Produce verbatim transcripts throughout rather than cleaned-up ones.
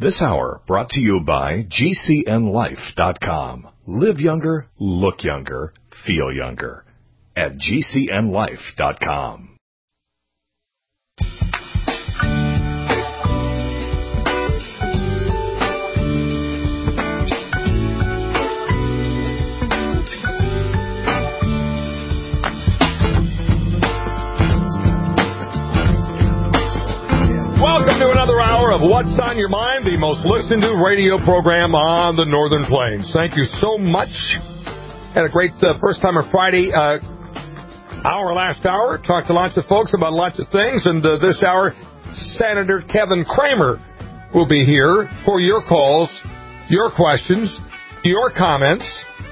This hour brought to you by G C N life dot com. Live younger, look younger, feel younger at G C N life dot com. Welcome to another hour of What's on Your Mind, the most listened to radio program on the Northern Plains. Thank you so much. Had a great uh, first time of Friday uh, hour last hour. Talked to lots of folks about lots of things. And uh, this hour, Senator Kevin Cramer will be here for your calls, your questions, your comments.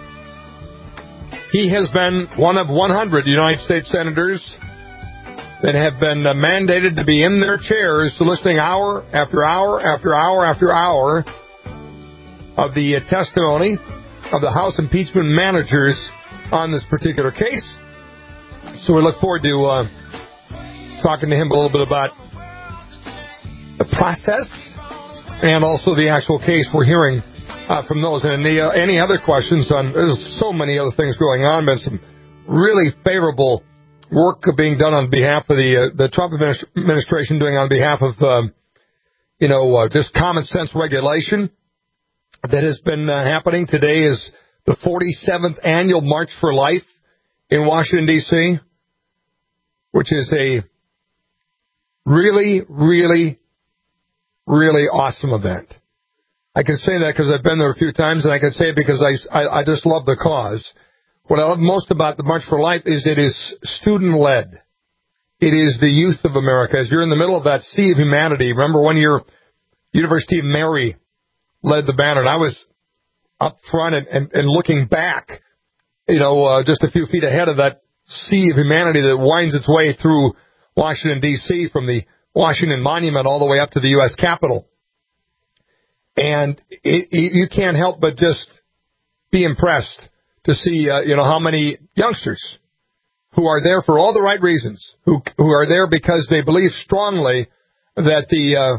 He has been one of one hundred United States senators that have been uh, mandated to be in their chairs listening hour after hour after hour after hour of the uh, testimony of the House impeachment managers on this particular case. So we look forward to uh, talking to him a little bit about the process and also the actual case we're hearing uh, from those. And the, uh, any other questions on, there's so many other things going on, been some really favorable work being done on behalf of the uh, the Trump administration, doing on behalf of, um, you know, uh, just common sense regulation that has been uh, happening. Today is the forty-seventh annual March for Life in Washington, D C, which is a really, really, really awesome event. I can say that because I've been there a few times, and I can say it because I, I, I just love the cause. What I love most about the March for Life is it is student-led. It is the youth of America. As you're in the middle of that sea of humanity, remember when your University of Mary led the banner, and I was up front and, and, and looking back, you know, uh, just a few feet ahead of that sea of humanity that winds its way through Washington, D C, from the Washington Monument all the way up to the U S Capitol. And it, it, you can't help but just be impressed to see, uh, you know, how many youngsters who are there for all the right reasons, who who are there because they believe strongly that the uh,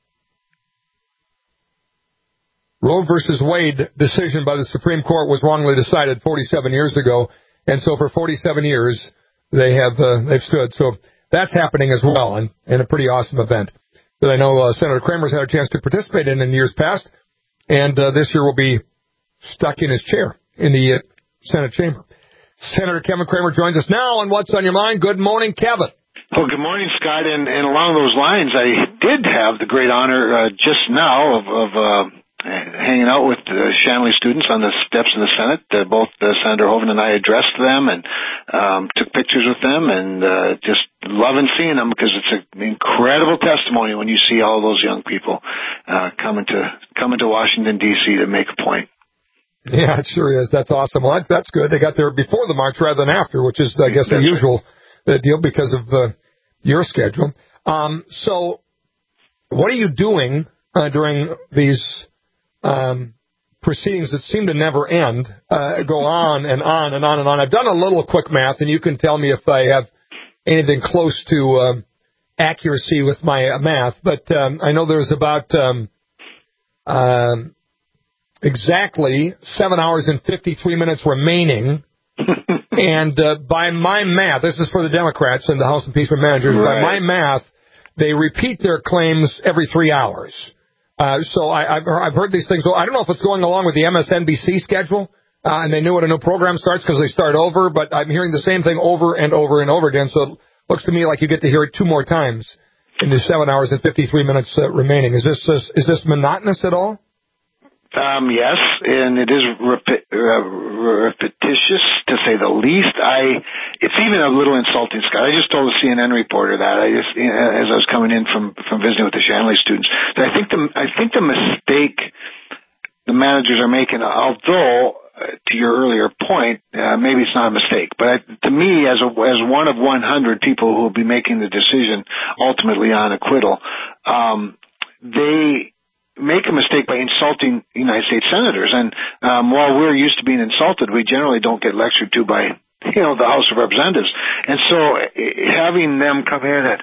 Roe versus Wade decision by the Supreme Court was wrongly decided forty-seven years ago, and so for forty-seven years they have uh, they've stood. So that's happening as well, and, and a pretty awesome event that I know uh, Senator Cramer's had a chance to participate in in years past, and uh, this year will be stuck in his chair in the uh, Senate chamber. Senator Kevin Cramer joins us now on What's on Your Mind. Good morning, Kevin. Well, good morning, Scott. And, and along those lines, I did have the great honor uh, just now of, of uh, hanging out with uh, Shanley students on the steps of the Senate. Uh, both uh, Senator Hoeven and I addressed them and um, took pictures with them, and uh, just loving seeing them because it's an incredible testimony when you see all those young people uh, coming to coming to Washington, D C to make a point. Yeah, it sure is. That's awesome. Well, that's good. They got there before the march rather than after, which is, I guess, the usual uh, deal because of uh, your schedule. Um, so what are you doing uh, during these um, proceedings that seem to never end, uh, go on and on and on and on? I've done a little quick math, and you can tell me if I have anything close to um, accuracy with my uh, math, but um, I know there's about um, um, exactly seven hours and fifty-three minutes remaining. And uh, by my math, this is for the Democrats and the House impeachment managers, right. By my math, they repeat their claims every three hours. Uh, so I, I've, I've heard these things. I don't know if it's going along with the M S N B C schedule, uh, and they knew when a new program starts because they start over, but I'm hearing the same thing over and over and over again. So it looks to me like you get to hear it two more times in the seven hours and fifty-three minutes uh, remaining. Is this uh, is this monotonous at all? Um, yes, and it is repi- uh, repetitious, to say the least. I, it's even a little insulting, Scott. I just told a C N N reporter that I just, as I was coming in from, from visiting with the Shanley students, that I think the, I think the mistake the managers are making, although, uh, to your earlier point, uh, maybe it's not a mistake, but I, to me, as a, as one of one hundred people who will be making the decision ultimately on acquittal, um, they make a mistake by insulting United States senators. And um, while we're used to being insulted, we generally don't get lectured to by, you know, the House of Representatives. And so having them come in at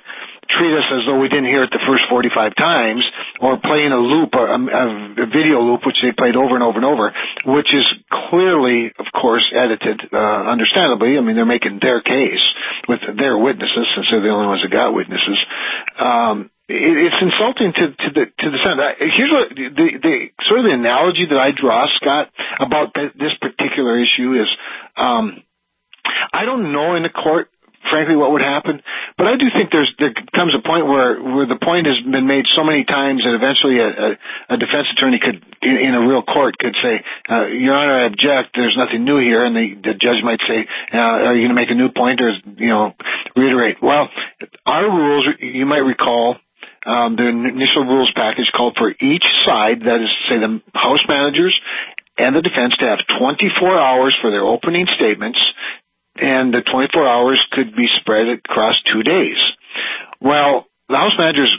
treat us as though we didn't hear it the first forty-five times, or playing a loop, a, a video loop, which they played over and over and over, which is clearly, of course, edited, uh, understandably. I mean, they're making their case with their witnesses, since they're the only ones that got witnesses. Um, it, it's insulting to, to the to the Senate. Here's what the, the sort of the analogy that I draw, Scott, about th- this particular issue is, um, I don't know in the court, frankly, what would happen, but I do think there's there comes a point where where the point has been made so many times that eventually a, a, a defense attorney could, in, in a real court, could say, uh, Your Honor, I object. There's nothing new here, and the, the judge might say, uh, Are you going to make a new point, or you know, reiterate? Well, our rules, you might recall, um, the initial rules package called for each side, that is to say, the House managers and the defense, to have twenty-four hours for their opening statements. And the twenty-four hours could be spread across two days. Well, the House managers,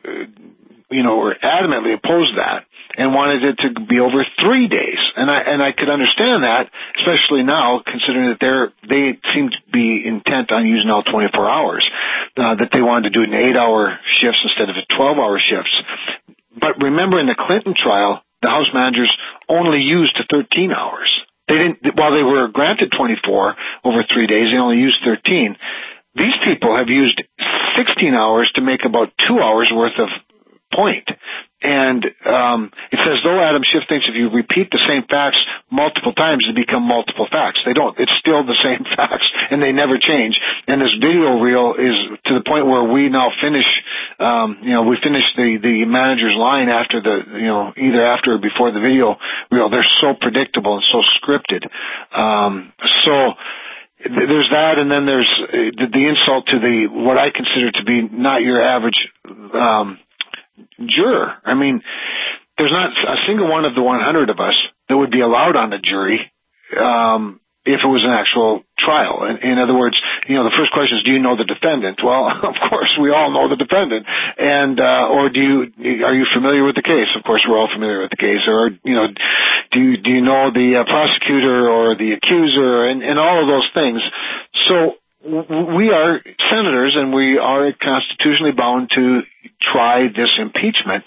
you know, were adamantly opposed to that and wanted it to be over three days. And I and I could understand that, especially now, considering that they're they seem to be intent on using all twenty-four hours. Uh, that they wanted to do it in eight-hour shifts instead of twelve-hour shifts. But remember, in the Clinton trial, the House managers only used thirteen hours. They didn't, while they were granted twenty-four over three days, they only used thirteen. These people have used sixteen hours to make about two hours worth of point. And um, it's as though Adam Schiff thinks if you repeat the same facts multiple times, they become multiple facts. They don't. It's still the same facts, and they never change. And this video reel is to the point where we now finish, um, you know, we finish the, the manager's line after the, you know, either after or before the video reel. They're so predictable and so scripted. Um, so there's that, and then there's the, the insult to the, what I consider to be not your average, um, juror. I mean, there's not a single one of the one hundred of us that would be allowed on the jury um, if it was an actual trial. In, in other words, you know, the first question is, do you know the defendant? Well, of course, we all know the defendant. And uh, or do you are you familiar with the case? Of course, we're all familiar with the case. Or you know, do you, do you know the uh, prosecutor or the accuser, and, and all of those things. So we are senators, and we are constitutionally bound to try this impeachment.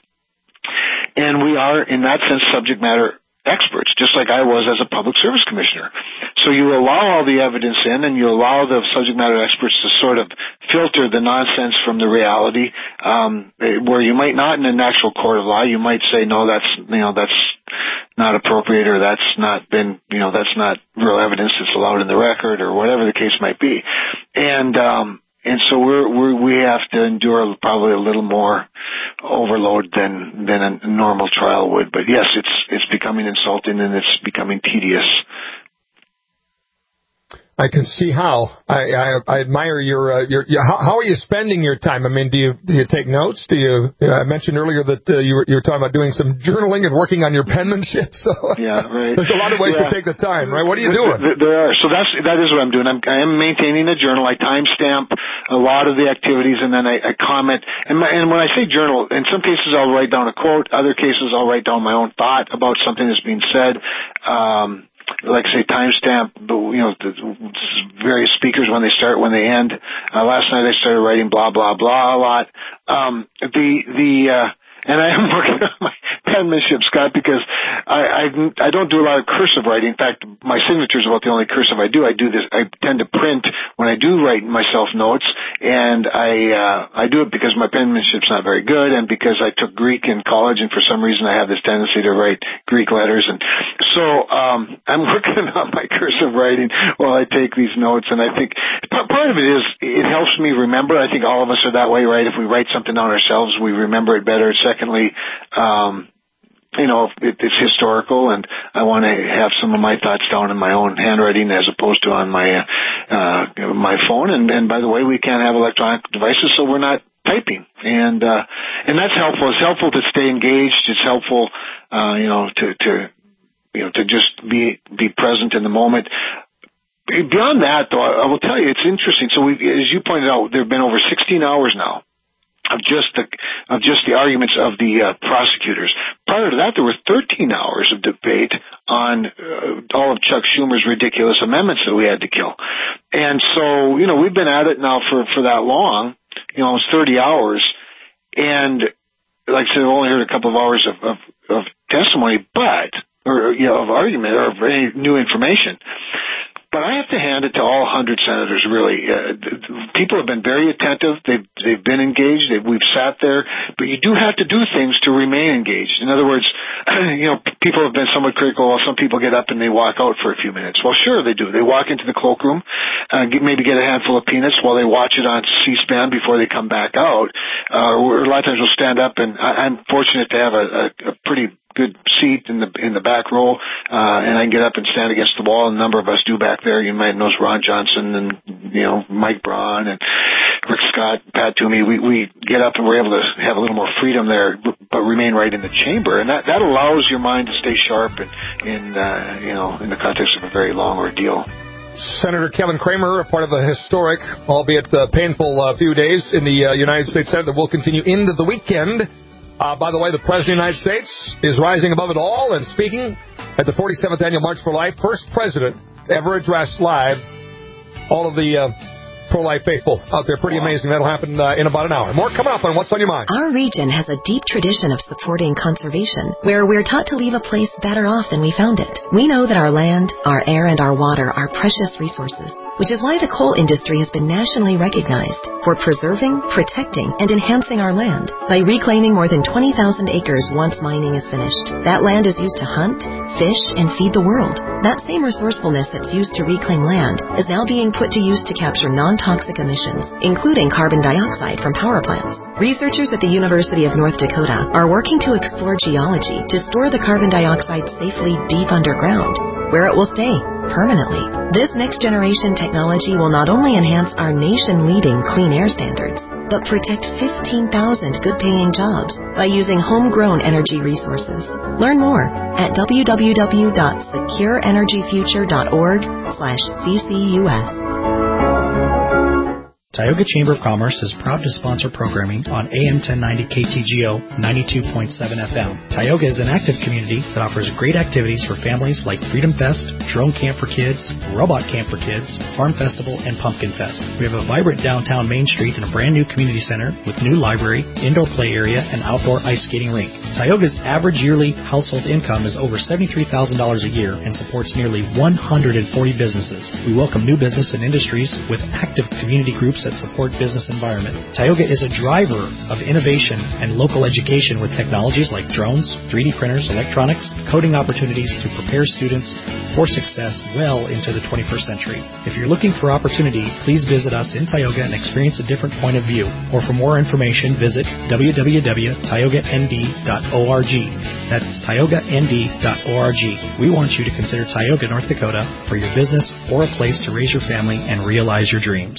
And we are, in that sense, subject matter experts, just like I was as a public service commissioner. So you allow all the evidence in, and you allow the subject matter experts to sort of filter the nonsense from the reality, um, where you might not in an actual court of law, you might say, no, that's, you know, that's not appropriate, or that's not been, you know, that's not real evidence that's allowed in the record, or whatever the case might be. And, um, and so we're, we're, we have to endure probably a little more overload than, than a normal trial would. But yes, it's, it's becoming insulting, and it's becoming tedious. I can see how. I, I, I admire your, uh, your, your how, how are you spending your time? I mean, do you, do you take notes? Do you, uh, I mentioned earlier that uh, you were, you were talking about doing some journaling and working on your penmanship. So yeah, right. There's a lot of ways yeah. to take the time, right? What are you doing? There are. So that's, that is what I'm doing. I'm, I am maintaining a journal. I timestamp a lot of the activities, and then I, I comment. And, my, and when I say journal, in some cases I'll write down a quote. Other cases I'll write down my own thought about something that's being said. Um, like say timestamp, you know, the various speakers when they start, when they end. Uh, last night I started writing blah blah blah a lot. Um, the the uh, and I am working on my penmanship, Scott, because I, I I don't do a lot of cursive writing. In fact, my signature is about the only cursive I do. I do this. I tend to print when I do write myself notes, and I uh, I do it because my penmanship's not very good, and because I took Greek in college, and for some reason I have this tendency to write Greek letters, and so um, I'm working on my cursive writing while I take these notes. And I think part of it is it helps me remember. I think all of us are that way, right? If we write something down ourselves, we remember it better. Secondly, um, you know, it, it's historical, and I want to have some of my thoughts down in my own handwriting as opposed to on my uh, my phone. And, and by the way, we can't have electronic devices, so we're not typing, and uh, and that's helpful. It's helpful to stay engaged. It's helpful, uh, you know, to to you know to just be be present in the moment. Beyond that, though, I will tell you, it's interesting. So, we, as you pointed out, there have been over sixteen hours now of just the of just the arguments of the uh, prosecutors. Prior to that, there were thirteen hours of debate on uh, all of Chuck Schumer's ridiculous amendments that we had to kill. And so, you know, we've been at it now for for that long. you know, almost thirty hours. And like I said, I've only heard a couple of hours of, of, of testimony, but, or, you know, of argument or of any new information. But I have to hand it to all one hundred senators, really. Uh, people have been very attentive. They've, they've been engaged. They've, we've sat there. But you do have to do things to remain engaged. In other words, you know, people have been somewhat critical. Well, some people get up and they walk out for a few minutes. Well, sure, they do. They walk into the cloakroom, uh, get, maybe get a handful of peanuts while they watch it on C-SPAN before they come back out. Uh, or a lot of times we'll stand up, and I, I'm fortunate to have a, a, a pretty good seat in the in the back row, uh, and I can get up and stand against the wall. A number of us do back there. You might know Ron Johnson and, you know, Mike Braun and Rick Scott, Pat Toomey. We we get up and we're able to have a little more freedom there, but remain right in the chamber, and that that allows your mind to stay sharp and in uh, you know, in the context of a very long ordeal. Senator Kevin Cramer, a part of the historic, albeit uh, painful uh, few days in the uh, United States Senate that will continue into the weekend. Uh, by the way, the President of the United States is rising above it all and speaking at the forty-seventh Annual March for Life. First president to ever address live all of the uh, pro-life faithful out there. Pretty amazing. That'll happen uh, in about an hour. More coming up on What's on Your Mind. Our region has a deep tradition of supporting conservation, where we're taught to leave a place better off than we found it. We know that our land, our air, and our water are precious resources, which is why the coal industry has been nationally recognized for preserving, protecting, and enhancing our land by reclaiming more than twenty thousand acres once mining is finished. That land is used to hunt, fish, and feed the world. That same resourcefulness that's used to reclaim land is now being put to use to capture non-toxic emissions, including carbon dioxide from power plants. Researchers at the University of North Dakota are working to explore geology to store the carbon dioxide safely deep underground, where it will stay permanently. This next-generation technology will not only enhance our nation-leading clean air standards, but protect fifteen thousand good-paying jobs by using homegrown energy resources. Learn more at w w w dot secure energy future dot org slash C C U S. Tioga Chamber of Commerce is proud to sponsor programming on A M ten ninety K T G O ninety-two point seven F M. Tioga is an active community that offers great activities for families like Freedom Fest, Drone Camp for Kids, Robot Camp for Kids, Farm Festival, and Pumpkin Fest. We have a vibrant downtown Main Street and a brand new community center with new library, indoor play area, and outdoor ice skating rink. Tioga's average yearly household income is over seventy-three thousand dollars a year and supports nearly one hundred forty businesses. We welcome new business and industries with active community groups that support business environment. Tioga is a driver of innovation and local education with technologies like drones, three D printers, electronics, coding opportunities to prepare students for success well into the twenty-first century. If you're looking for opportunity, please visit us in Tioga and experience a different point of view. Or for more information, visit w w w dot tioga n d dot org. That's tioga n d dot org. We want you to consider Tioga, North Dakota for your business or a place to raise your family and realize your dreams.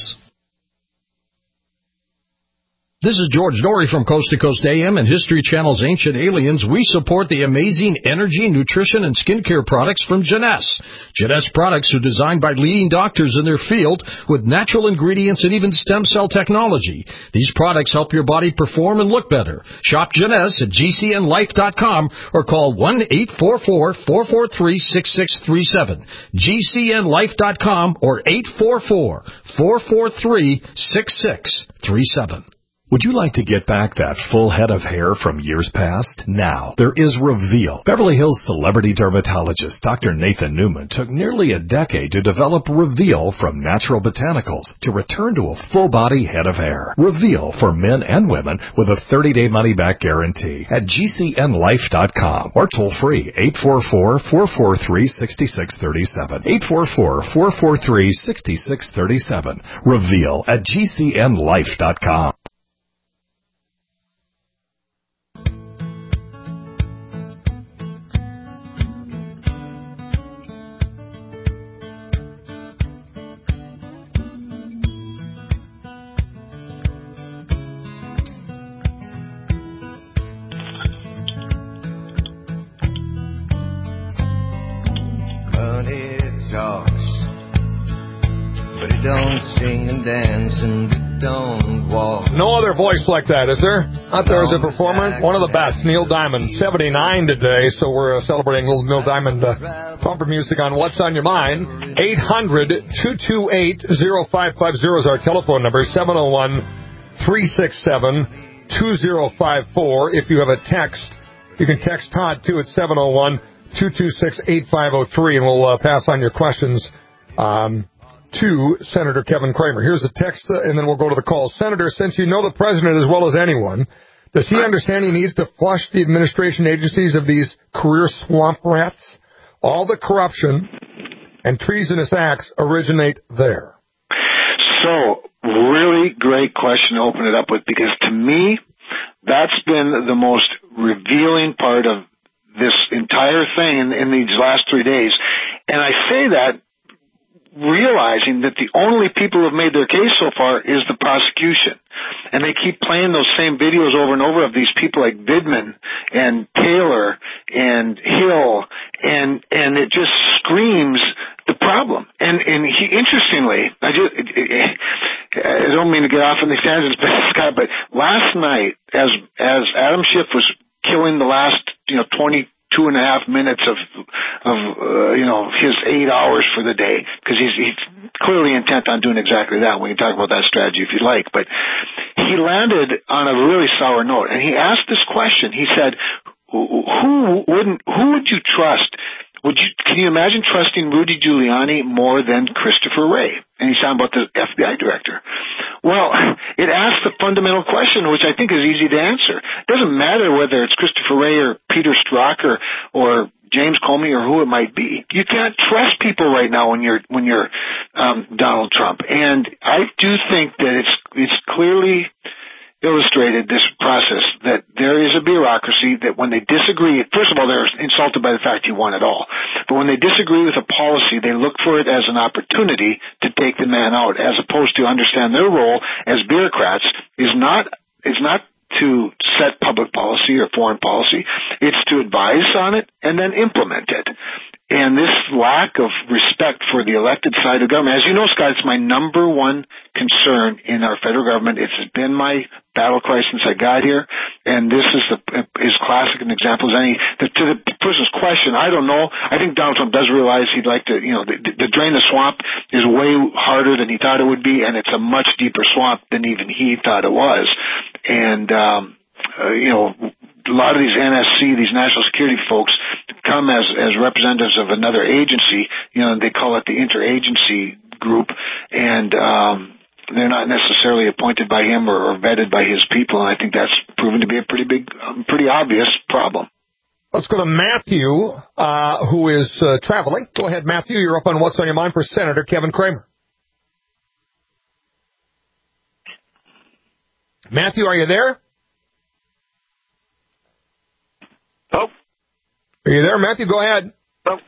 This is George Norrie from Coast to Coast A M and History Channel's Ancient Aliens. We support the amazing energy, nutrition, and skincare products from Jeunesse. Jeunesse products are designed by leading doctors in their field with natural ingredients and even stem cell technology. These products help your body perform and look better. Shop Jeunesse at G C N life dot com or call one eight four four, four four three, six six three seven. G C N life dot com or eight four four, four four three, six six three seven. Would you like to get back that full head of hair from years past? Now, there is Reveal. Beverly Hills celebrity dermatologist Doctor Nathan Newman took nearly a decade to develop Reveal from natural botanicals to return to a full-body head of hair. Reveal for men and women with a thirty-day money-back guarantee at G C N life dot com or toll-free eight four four, four four three, six six three seven. eight four four, four four three, six six three seven. Reveal at G C N life dot com. Don't sing and dance and don't walk. No other voice like that, is there? Out there as a performer, one of the best, Neil Diamond, seventy-nine today, so we're uh, celebrating little Neil Diamond uh, bumper music on What's on Your Mind. eight hundred, two two eight, oh five five oh is our telephone number, seven oh one, three six seven, two zero five four. If you have a text, you can text Todd, too, at seven oh one, two two six, eight five oh three, and we'll uh, pass on your questions um, to Senator Kevin Cramer. Here's the text, uh, and then we'll go to the call. Senator, since you know the president as well as anyone, does he understand he needs to flush the administration agencies of these career swamp rats? All the corruption and treasonous acts originate there. So, really great question to open it up with, because to me, that's been the most revealing part of this entire thing in, in these last three days. And I say that realizing that the only people who have made their case so far is the prosecution. And they keep playing those same videos over and over of these people like Vidman and Taylor and Hill, and and it just screams the problem. And and he, interestingly, I just I don't mean to get off on these tangents, but Scott, but last night, as as Adam Schiff was killing the last you know twenty. Two and a half minutes of, of uh, you know, his eight hours for the day, because he's, he's clearly intent on doing exactly that. We can talk about that strategy if you'd like. But he landed on a really sour note, and he asked this question. He said, "Who wouldn't? Who would you trust? Would you? Can you imagine trusting Rudy Giuliani more than Christopher Wray?" And he's talking about the F B I director. Well, it asks the fundamental question, which I think is easy to answer. It doesn't matter whether it's Christopher Wray or Peter Strzok or, or James Comey or who it might be. You can't trust people right now when you're when you're um, Donald Trump. And I do think that it's it's clearly illustrated, this process, that there is a bureaucracy that when they disagree, first of all, they're insulted by the fact he won it all. But when they disagree with a policy, they look for it as an opportunity to take the man out, as opposed to understand their role as bureaucrats is not, is not to set public policy or foreign policy. It's to advise on it and then implement it. And this lack of respect for the elected side of government, as you know, Scott, it's my number one concern in our federal government. It's been my battle cry since I got here, and this is the, as classic an example as any. The, to the person's question, I don't know. I think Donald Trump does realize he'd like to, you know, the, the drain the swamp is way harder than he thought it would be, and it's a much deeper swamp than even he thought it was. And, um, uh, you know, a lot of these N S C, these national security folks, come as as representatives of another agency. You know, they call it the interagency group, and um, they're not necessarily appointed by him or, or vetted by his people. And I think that's proven to be a pretty big, um, pretty obvious problem. Let's go to Matthew, uh, who is uh, traveling. Go ahead, Matthew. You're up on What's on Your Mind for Senator Kevin Cramer. Matthew, are you there? Oh. Are you there, Matthew? Go ahead. Oh.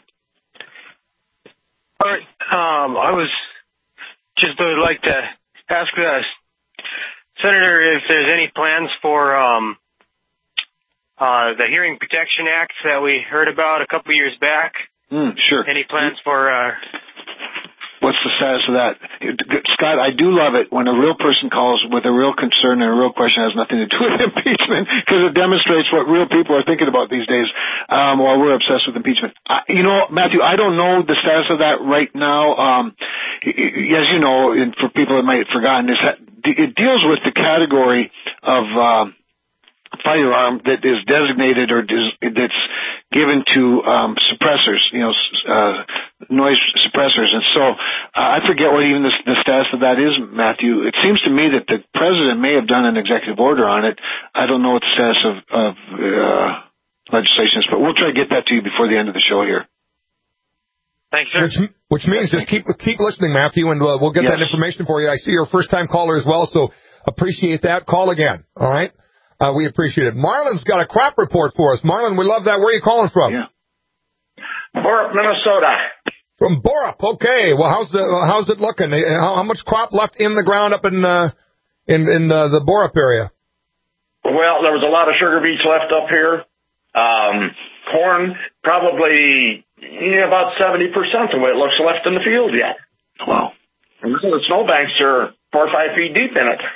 All right. Um, I was just would like to ask uh, Senator if there's any plans for um, uh, the Hearing Protection Act that we heard about a couple years back. Mm, sure. Any plans for... Uh, What's the status of that? Scott, I do love it when a real person calls with a real concern and a real question has nothing to do with impeachment, because it demonstrates what real people are thinking about these days, um, while we're obsessed with impeachment. I, you know, Matthew, I don't know the status of that right now. Um, as you know, and for people that might have forgotten, it deals with the category of um, firearm that is designated or that's given to um, suppressors, you know, uh, noise suppressors. And so uh, I forget what even the, the status of that is, Matthew. It seems to me that the president may have done an executive order on it. I don't know what the status of, of uh, legislation is, but we'll try to get that to you before the end of the show here. Thanks, sir. Which, which means just keep keep listening, Matthew, and uh, we'll get yes. that information for you. I see you're a first-time caller as well, so appreciate that. Call again, all right? Uh, we appreciate it. Marlon's got a crop report for us. Marlon, we love that. Where are you calling from? Yeah. Borup, Minnesota. From Borup, okay. Well, how's the how's it looking? How, how much crop left in the ground up in uh, in in uh, the Borup area? Well, there was a lot of sugar beets left up here. Um, corn, probably yeah, about seventy percent of what it looks left in the field yet. Wow. And the snowbanks are four or five feet deep in it.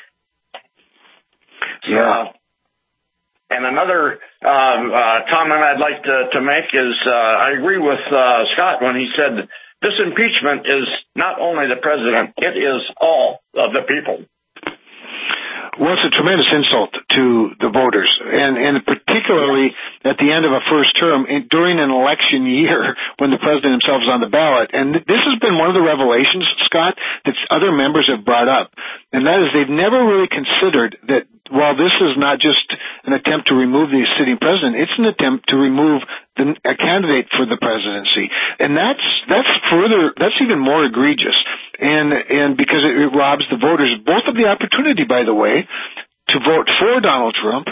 Yeah. Uh, And another um, uh, comment I'd like to, to make is uh, I agree with uh, Scott when he said this impeachment is not only the president, it is all of the people. Well, it's a tremendous insult to the voters, and, and particularly at the end of a first term in, during an election year when the president himself is on the ballot. And th- this has been one of the revelations, Scott, that other members have brought up, and that is they've never really considered that while this is not just an attempt to remove the sitting president, it's an attempt to remove the, a candidate for the presidency. And that's, that's further, that's even more egregious. And, and because it, it robs the voters both of the opportunity, by the way, to vote for Donald Trump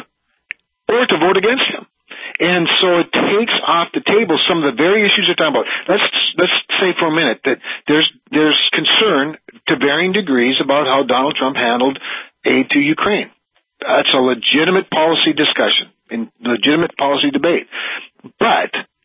or to vote against him. And so it takes off the table some of the very issues you're talking about. Let's, let's say for a minute that there's, there's concern to varying degrees about how Donald Trump handled aid to Ukraine. That's a legitimate policy discussion and legitimate policy debate. But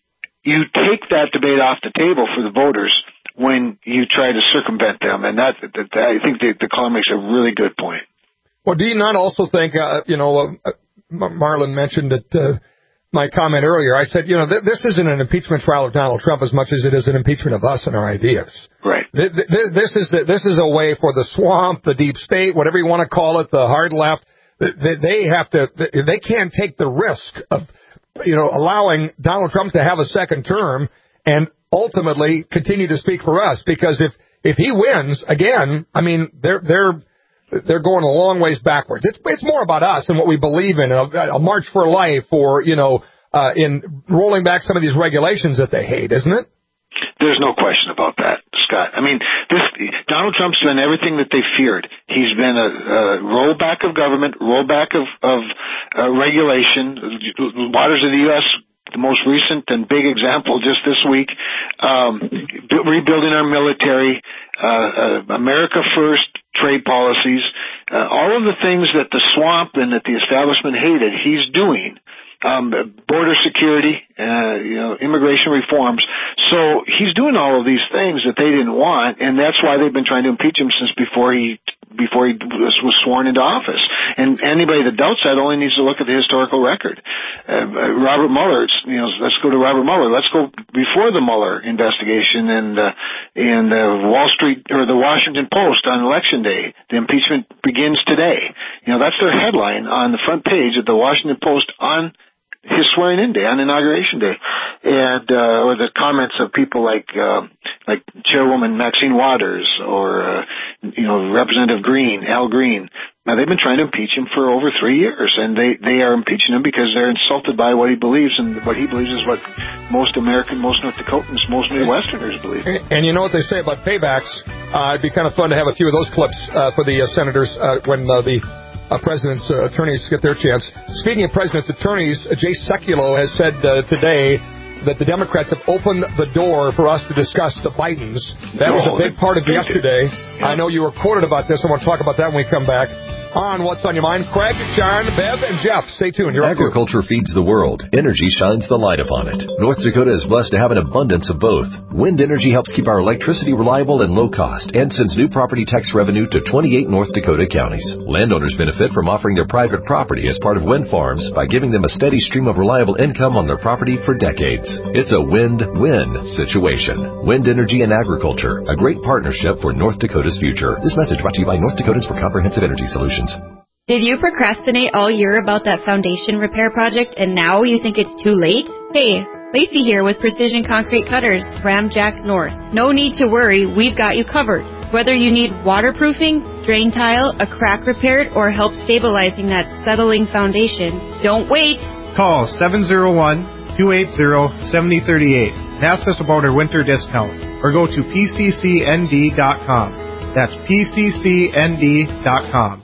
you take that debate off the table for the voters when you try to circumvent them. And that, that, that I think the, the caller makes a really good point. Well, do you not also think, uh, you know, uh, Marlon mentioned that uh, my comment earlier, I said, you know, th- this isn't an impeachment trial of Donald Trump as much as it is an impeachment of us and our ideas. Right. Th- th- this is the, this is a way for the swamp, the deep state, whatever you want to call it, the hard left. They have to, they can't take the risk of, you know, allowing Donald Trump to have a second term and ultimately continue to speak for us. Because if, if he wins again, I mean, they're, they're, they're going a long ways backwards. It's, it's more about us and what we believe in, a, a march for life or, you know, uh, in rolling back some of these regulations that they hate, isn't it? There's no question about that, Scott. I mean, this Donald Trump's done everything that they feared. He's been a, a rollback of government, rollback of, of uh, regulation. The waters of the U S, the most recent and big example just this week, um, rebuilding our military, uh, uh, America First trade policies, uh, all of the things that the swamp and that the establishment hated, he's doing. Um, border security, uh, you know, immigration reforms. So he's doing all of these things that they didn't want, and that's why they've been trying to impeach him since before he before he was, was sworn into office. And anybody that doubts that only needs to look at the historical record. Uh, Robert Mueller, it's, you know, let's go to Robert Mueller. Let's go before the Mueller investigation and uh, and uh, Wall Street or the Washington Post on Election Day. The impeachment begins today. You know, that's their headline on the front page of the Washington Post on his swearing-in day, on Inauguration Day, and uh, or the comments of people like uh, like Chairwoman Maxine Waters or uh, you know Representative Green, Al Green. Now they've been trying to impeach him for over three years, and they they are impeaching him because they're insulted by what he believes, and what he believes is what most American, most North Dakotans, most Midwesterners believe. And, and you know what they say about paybacks? Uh, it'd be kind of fun to have a few of those clips uh, for the uh, senators uh, when uh, the. Uh, president's uh, attorneys get their chance. Speaking of president's attorneys, uh, Jay Sekulow has said uh, today that the Democrats have opened the door for us to discuss the Bidens. That no, was a big part of yesterday. Yeah. I know you were quoted about this. I want to talk about that when we come back. On What's on Your Mind, Craig, John, Bev, and Jeff. Stay tuned. You're Agriculture feeds the world. Energy shines the light upon it. North Dakota is blessed to have an abundance of both. Wind energy helps keep our electricity reliable and low cost and sends new property tax revenue to twenty-eight North Dakota counties. Landowners benefit from offering their private property as part of wind farms by giving them a steady stream of reliable income on their property for decades. It's a win-win situation. Wind energy and agriculture, a great partnership for North Dakota's future. This message brought to you by North Dakotans for Comprehensive Energy Solutions. Did you procrastinate all year about that foundation repair project and now you think it's too late? Hey, Lacey here with Precision Concrete Cutters, Ramjack North. No need to worry, we've got you covered. Whether you need waterproofing, drain tile, a crack repaired, or help stabilizing that settling foundation, don't wait. Call seven oh one, two eight zero, seven oh three eight and ask us about our winter discount, or go to P C C N D dot com. That's P C C N D dot com.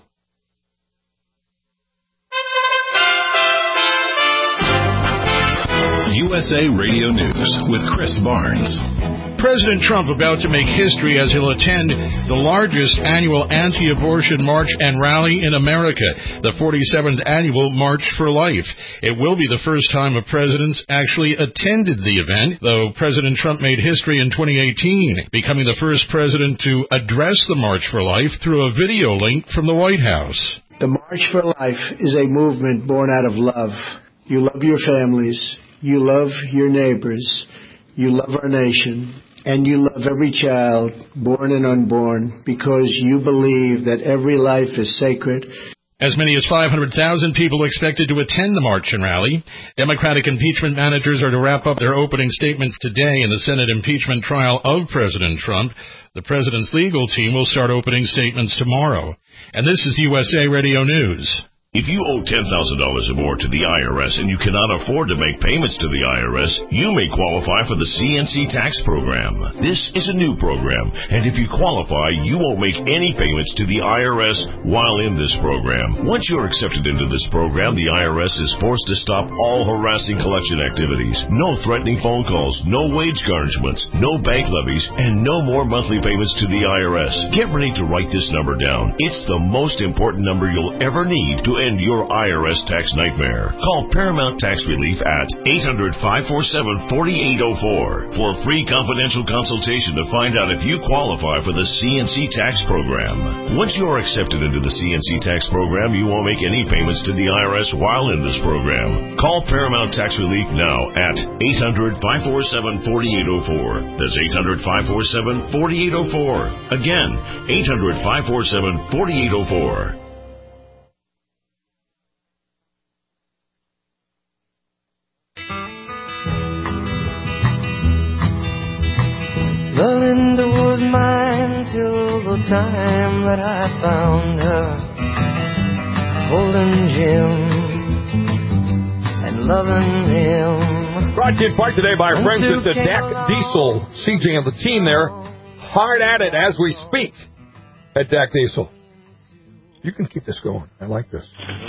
U S A Radio News with Chris Barnes. President Trump about to make history as he'll attend the largest annual anti-abortion march and rally in America, the forty-seventh annual March for Life. It will be the first time a president actually attended the event, though President Trump made history in twenty eighteen, becoming the first president to address the March for Life through a video link from the White House. The March for Life is a movement born out of love. You love your families. You love your neighbors, you love our nation, and you love every child, born and unborn, because you believe that every life is sacred. As many as five hundred thousand people expected to attend the march and rally. Democratic impeachment managers are to wrap up their opening statements today in the Senate impeachment trial of President Trump. The president's legal team will start opening statements tomorrow. And this is U S A Radio News. If you owe ten thousand dollars or more to the I R S and you cannot afford to make payments to the I R S, you may qualify for the C N C tax program. This is a new program, and if you qualify, you won't make any payments to the I R S while in this program. Once you're accepted into this program, the I R S is forced to stop all harassing collection activities. No threatening phone calls, no wage garnishments, no bank levies, and no more monthly payments to the I R S. Get ready to write this number down. It's the most important number you'll ever need to end your I R S tax nightmare. Call Paramount Tax Relief at eight hundred, five four seven, four eight zero four for a free confidential consultation to find out if you qualify for the C N C tax program. Once you are accepted into the C N C tax program, you won't make any payments to the I R S while in this program. Call Paramount Tax Relief now at eight hundred, five four seven, four eight zero four. That's eight hundred, five four seven, four eight zero four. Again, eight hundred, five four seven, four eight zero four. Belinda was mine till the time that I found her, holding Jim and loving him. Brought to you in part today by our friends at the D E C Diesel. C J and the team there, hard at it as we speak at D E C Diesel. You can keep this going. I like this.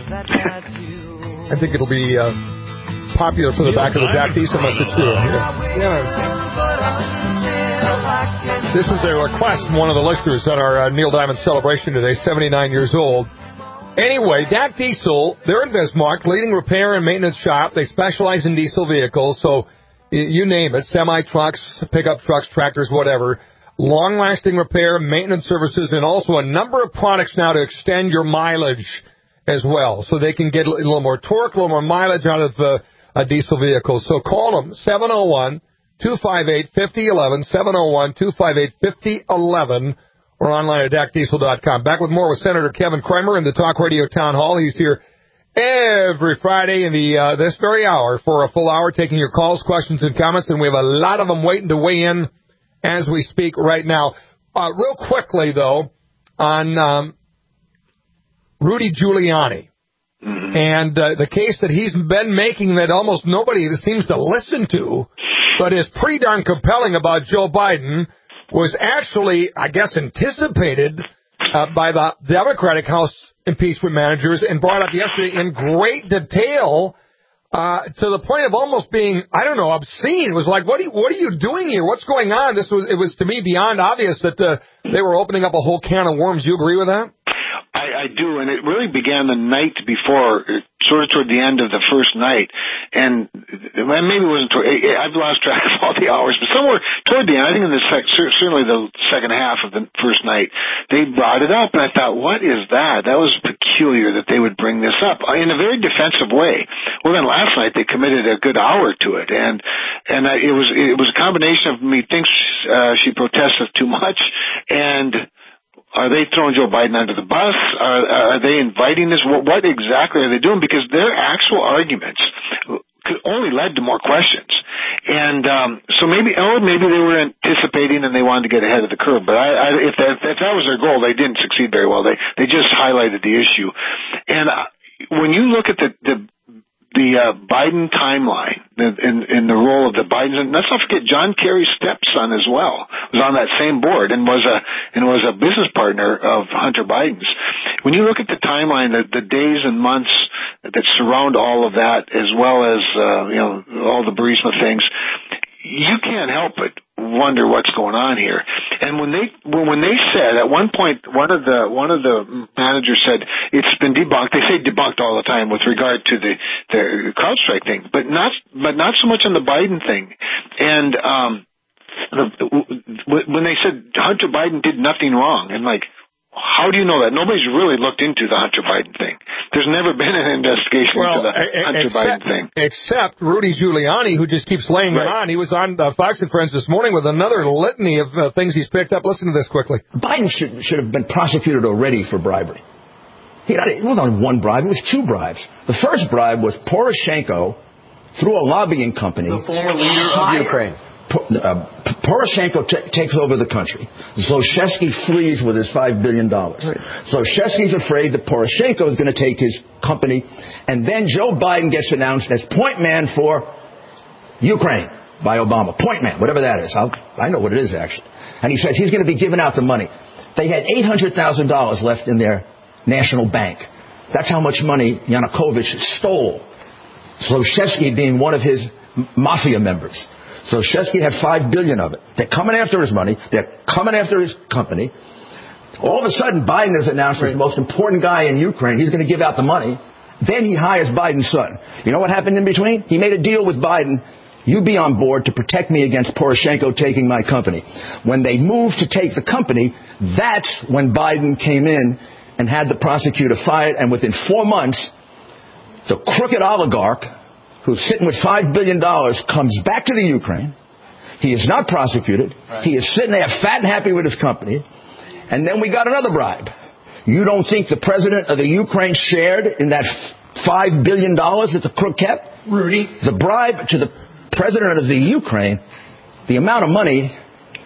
I think it'll be uh, popular for the back of the D E C Diesel message too. Yeah. yeah. This is a request from one of the listeners at our uh, Neil Diamond celebration today, seventy-nine years old. Anyway, D E C Diesel, they're in Bismarck, leading repair and maintenance shop. They specialize in diesel vehicles, so you name it, semi-trucks, pickup trucks, tractors, whatever. Long-lasting repair, maintenance services, and also a number of products now to extend your mileage as well. So they can get a little more torque, a little more mileage out of uh, a diesel vehicle. So call them, seven oh one, two five eight, five oh one one, seven oh one, two five eight, five oh one one, or online at D E C diesel dot com. Back with more with Senator Kevin Kramer in the Talk Radio Town Hall. He's here every Friday in the uh, this very hour for a full hour, taking your calls, questions, and comments, and we have a lot of them waiting to weigh in as we speak right now. Uh, real quickly, though, on um, Rudy Giuliani mm-hmm. and uh, the case that he's been making that almost nobody seems to listen to, but is pretty darn compelling about Joe Biden, was actually, I guess, anticipated uh, by the Democratic House impeachment managers and brought up yesterday in great detail uh, to the point of almost being, I don't know, obscene. It was like, what are you, what are you doing here? What's going on? This was, it was to me beyond obvious that uh, they were opening up a whole can of worms. You agree with that? I, I do, and it really began the night before, sort of toward the end of the first night, and maybe it wasn't toward, I've lost track of all the hours, but somewhere toward the end, I think in the sec, certainly the second half of the first night, they brought it up, and I thought, what is that? That was peculiar that they would bring this up in a very defensive way. Well, then last night they committed a good hour to it, and and I, it was it was a combination of me thinks uh, she protests too much, and are they throwing Joe Biden under the bus? Are, are they inviting this? What, what exactly are they doing? Because their actual arguments only led to more questions. And um, so maybe, oh, maybe they were anticipating and they wanted to get ahead of the curve. But I, I, if, that, if that was their goal, they didn't succeed very well. They they just highlighted the issue. And uh, when you look at the the the uh, Biden timeline in, in the role of the Bidens, and let's not forget John Kerry's stepson as well was on that same board and was a and was a business partner of Hunter Biden's. When you look at the timeline, the, the days and months that surround all of that, as well as uh, you know all the Burisma things, you can't help but wonder what's going on here. And when they when they said at one point, one of the one of the managers said it's been debunked. They say debunked all the time with regard to the the CrowdStrike thing, but not but not so much on the Biden thing. And um, the, when they said Hunter Biden did nothing wrong, and like, how do you know that? Nobody's really looked into the Hunter Biden thing. There's never been an investigation well, into the Hunter except, Biden thing. Except Rudy Giuliani, who just keeps laying right. it on. He was on uh, Fox and Friends this morning with another litany of uh, things he's picked up. Listen to this quickly. Biden should should have been prosecuted already for bribery. He got, it wasn't one bribe, it was two bribes. The first bribe was Poroshenko, through a lobbying company. The former leader of Ukraine. Uh, Poroshenko t- takes over the country. Zlochevsky flees with his five billion dollars. Right. Zlochevsky's afraid that Poroshenko is going to take his company, and then Joe Biden gets announced as point man for Ukraine by Obama. Point man, whatever that is. I'll, I know what it is, actually. And he says he's going to be giving out the money. They had eight hundred thousand dollars left in their national bank. That's how much money Yanukovych stole. Zlochevsky being one of his mafia members. Zlochevsky had five billion dollars of it. They're coming after his money. They're coming after his company. All of a sudden, Biden is announced as the most important guy in Ukraine. He's going to give out the money. Then he hires Biden's son. You know what happened in between? He made a deal with Biden. You be on board to protect me against Poroshenko taking my company. When they moved to take the company, that's when Biden came in and had the prosecutor fired. And within four months, the crooked oligarch who's sitting with five billion dollars comes back to the Ukraine. He is not prosecuted. Right. He is sitting there fat and happy with his company. And then we got another bribe. You don't think the president of the Ukraine shared in that five billion dollars that the crook kept? Rudy. The bribe to the president of the Ukraine, the amount of money,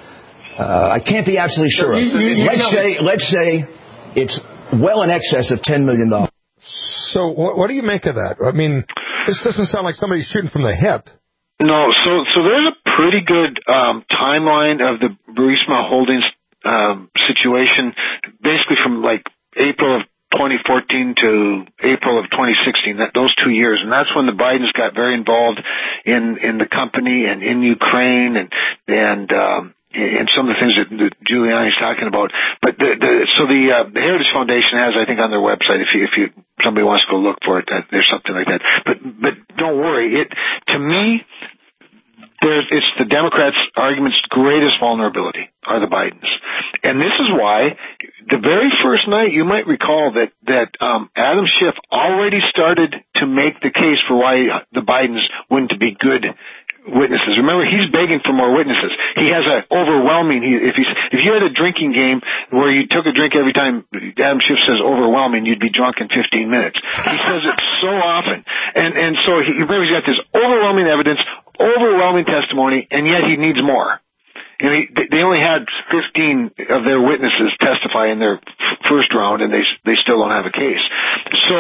uh, I can't be absolutely sure of. You, you, you let's say, let's say it's well in excess of ten million dollars. So what, what do you make of that? I mean, this doesn't sound like somebody's shooting from the hip. No, so so there's a pretty good um, timeline of the Burisma Holdings um, situation, basically from like April of twenty fourteen to April of twenty sixteen, that those two years, and that's when the Bidens got very involved in in the company and in Ukraine and and um, and some of the things that, that Giuliani's talking about. But the, the so the, uh, the Heritage Foundation has, I think, on their website, if you if you somebody wants to go look for it, that there's something like that. But but don't worry, it to me. There's, it's the Democrats' argument's greatest vulnerability are the Bidens. And this is why the very first night, you might recall that, that um, Adam Schiff already started to make the case for why the Bidens wouldn't be good witnesses. Remember, he's begging for more witnesses. He has an overwhelming, he, if he's, if you had a drinking game where you took a drink every time Adam Schiff says overwhelming, you'd be drunk in fifteen minutes. He says it so often. And, and so he, remember, he's got this overwhelming evidence, overwhelming testimony, and yet he needs more. You know, he, they only had fifteen of their witnesses testify in their f- first round, and they they still don't have a case. So,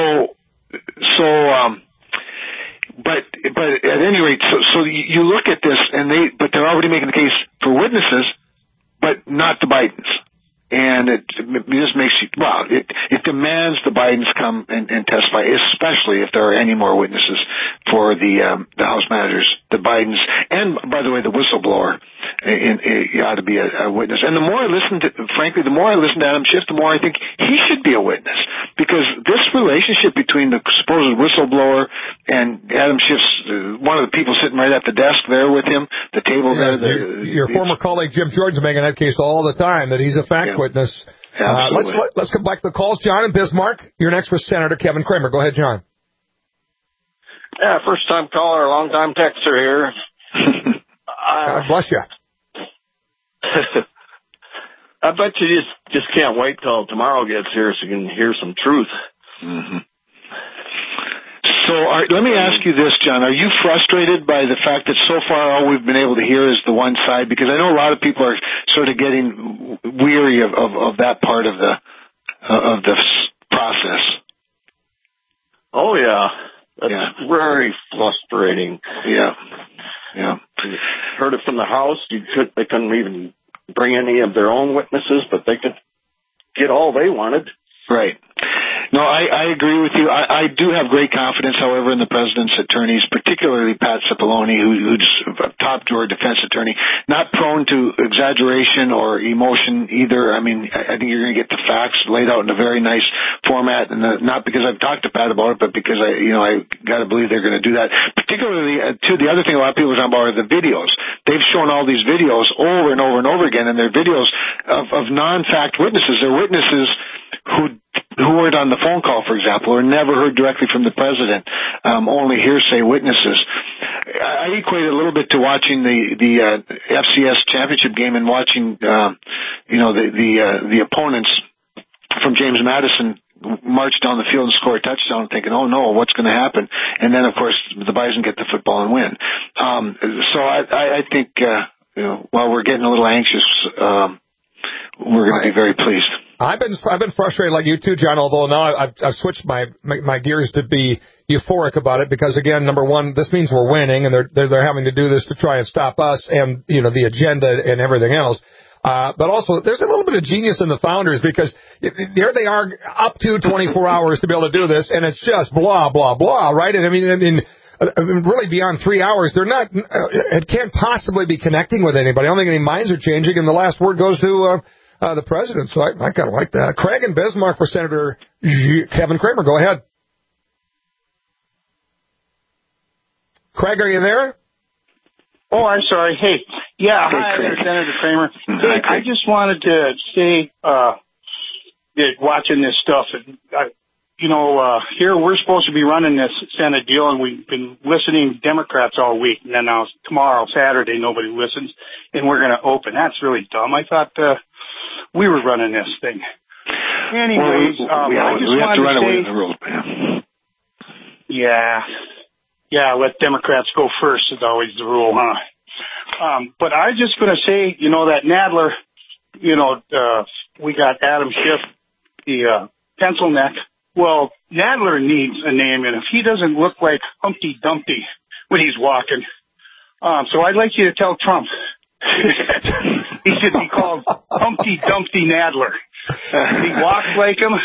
so, um, but but at any rate, so so you look at this, and they but they're already making the case for witnesses, but not the Bidens. And it, it just makes you, well, it, it demands the Bidens come and, and testify, especially if there are any more witnesses for the um, the House managers, the Bidens, and, by the way, the whistleblower in, in, ought to be a, a witness. And the more I listen to, frankly, the more I listen to Adam Schiff, the more I think he should be a witness. Because this relationship between the supposed whistleblower and Adam Schiff's, uh, one of the people sitting right at the desk there with him, the table yeah, there. The, your your former colleague Jim Jordan's making that case all the time, that he's a fact yeah. witness. Uh, let's let, let's come back to the calls. John and Bismarck, you're next for Senator Kevin Kramer. Go ahead, John. Yeah, first time caller, long time texter here. God bless you. I bet you just just can't wait till tomorrow gets here so you can hear some truth. Mm-hmm. So are, let me ask you this, John. Are you frustrated by the fact that so far all we've been able to hear is the one side? Because I know a lot of people are sort of getting weary of, of, of that part of the uh, of the process. Oh, yeah. That's yeah. very frustrating. Yeah. Yeah. You heard it from the House. You could, they couldn't even bring any of their own witnesses, but they could get all they wanted. Right. No, I, I agree with you. I, I do have great confidence, however, in the president's attorneys, particularly Pat Cipollone, who, who's a top drawer defense attorney, not prone to exaggeration or emotion either. I mean, I, I think you're going to get the facts laid out in a very nice format, and the, not because I've talked to Pat about it, but because I, you know, I got to believe they're going to do that. Particularly, uh, too, the other thing a lot of people are talking about are the videos. They've shown all these videos over and over and over again, and they're videos of, of non-fact witnesses. They're witnesses who who weren't on the phone call, for example, or never heard directly from the president, um, only hearsay witnesses. I equate it a little bit to watching the the uh, F C S championship game and watching, uh, you know, the the uh, the opponents from James Madison march down the field and score a touchdown thinking, oh no, what's going to happen? And then, of course, the Bison get the football and win. Um, so I, I, I think, uh, you know, while we're getting a little anxious, um, we're going to be very pleased. I've been I've been frustrated like you too, John, although now I've, I've switched my, my, my gears to be euphoric about it because, again, number one, this means we're winning, and they're, they're, they're having to do this to try and stop us and, you know, the agenda and everything else. Uh, but also, there's a little bit of genius in the founders because here they are up to twenty-four hours to be able to do this, and it's just blah, blah, blah, right? And I mean, I mean, I mean really beyond three hours, they're not, it can't possibly be connecting with anybody. I don't think any minds are changing, and the last word goes to uh, uh, the president, so I, I kind of like that. Craig and Bismarck for Senator Kevin Cramer. Go ahead. Craig, are you there? Oh, I'm sorry. Hey, yeah, hey, hi, Craig. Senator Kramer. Hi, Hey, I just wanted to say, uh, that watching this stuff, I, you know, uh, here we're supposed to be running this Senate deal, and we've been listening to Democrats all week, and then now tomorrow, Saturday, nobody listens, and we're going to open. That's really dumb. I thought uh, we were running this thing. Anyways, well, we, um, I just we have wanted to run to say, away with the rules, man. yeah. Yeah, let Democrats go first is always the rule, huh? Um, but I was just going to say, you know, that Nadler, you know, uh, we got Adam Schiff, the uh, pencil neck. Well, Nadler needs a name, and if he doesn't look like Humpty Dumpty when he's walking, um, so I'd like you to tell Trump he should be called Humpty Dumpty Nadler. He walks like him.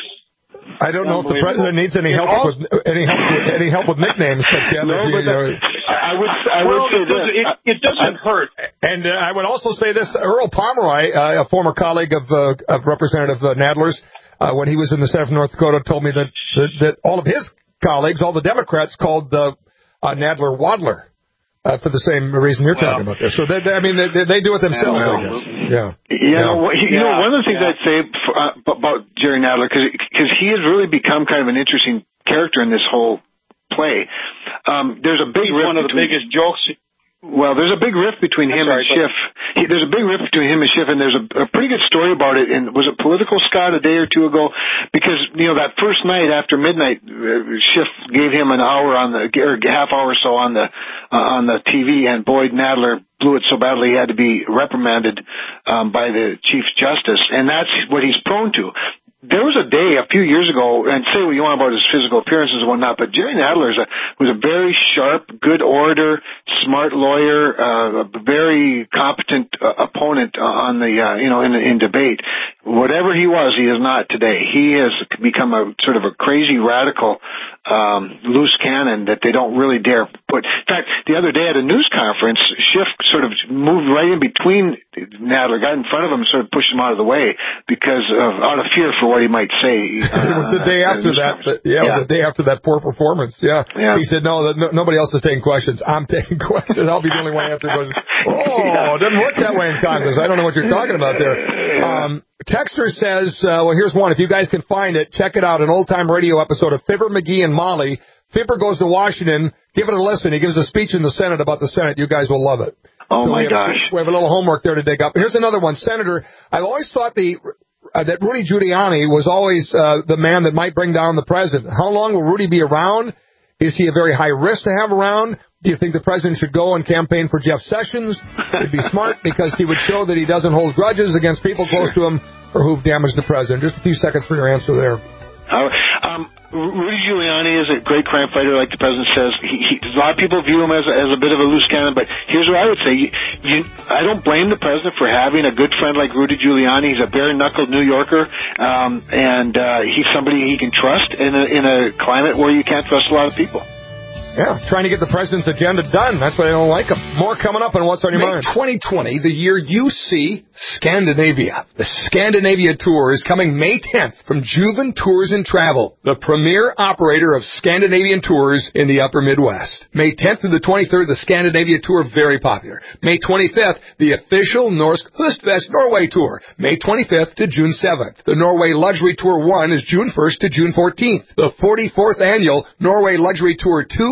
I don't know if the president needs any help all, with any help with, any help with nicknames. But, yeah, no, but you know, I would I would well, say it, does, it, it doesn't I, hurt. And uh, I would also say this: Earl Pomeroy, uh, a former colleague of, uh, of Representative uh, Nadler's, uh, when he was in the Senate from North Dakota, told me that that, that all of his colleagues, all the Democrats, called uh, uh, Nadler Waddler. Uh, for the same reason you're well, talking about this. So, they, they, I mean, they, they do it themselves, I guess. Yeah. Yeah, yeah. Well, you yeah. know, one of the things yeah. I'd say for, uh, about Jerry Nadler, because he has really become kind of an interesting character in this whole play. Um, there's a big He's rift one of the between, biggest jokes. Well, there's a big rift between him sorry, and Schiff. He, there's a big rift between him and Schiff, and there's a, a pretty good story about it. And was it Political, Scott, a day or two ago? Because, you know, that first night after midnight, uh, Schiff gave him an hour on the, or half hour or so on the, uh, on the T V, and Boyd Nadler blew it so badly he had to be reprimanded um, by the Chief Justice. And that's what he's prone to. There was a day a few years ago, and say what you want about his physical appearances and whatnot, but Jerry Nadler is a, was a very sharp, good orator, smart lawyer, uh, a very competent uh, opponent on the, uh, you know, in, in debate. Whatever he was, he is not today. He has become a sort of a crazy radical, um, loose cannon that they don't really dare put. In fact, the other day at a news conference, Schiff sort of moved right in between Nadler, got in front of him, and sort of pushed him out of the way because of out of fear for what he might say. Uh, it was the day after that. that yeah, yeah, it was the day after that poor performance. Yeah. yeah. He said, no, no, nobody else is taking questions. I'm taking questions. I'll be the only one answering questions. Oh, yeah. It doesn't work that way in Congress. I don't know what you're talking about there. Um, Texter says, uh, well, here's one. If you guys can find it, check it out. An old-time radio episode of Fibber, McGee, and Molly. Fibber goes to Washington. Give it a listen. He gives a speech in the Senate about the Senate. You guys will love it. Oh, so my we have, gosh. We have a little homework there to dig up. Here's another one. Senator, I've always thought the... Uh, that Rudy Giuliani was always uh, the man that might bring down the president. How long will Rudy be around? Is he a very high risk to have around? Do you think the president should go and campaign for Jeff Sessions? It'd be smart because he would show that he doesn't hold grudges against people close to him or who've damaged the president. Just a few seconds for your answer there. Uh, um, Rudy Giuliani is a great crime fighter, like the president says. He, he, a lot of people view him as a, as a bit of a loose cannon, but here's what I would say. You, you, I don't blame the president for having a good friend like Rudy Giuliani. He's a bare-knuckled New Yorker, um, and uh, he's somebody he can trust in a, in a climate where you can't trust a lot of people. Yeah, trying to get the president's agenda done. That's why I don't like him. More coming up on What's on Your May Mind. twenty twenty, the year you see Scandinavia. The Scandinavia Tour is coming May tenth from Juven Tours and Travel, the premier operator of Scandinavian tours in the upper Midwest. May tenth through the twenty-third, the Scandinavia Tour, very popular. May twenty-fifth, the official Norsk Høstfest Norway Tour. May twenty-fifth to June seventh. The Norway Luxury Tour one is June first to June fourteenth. The forty-fourth annual Norway Luxury Tour two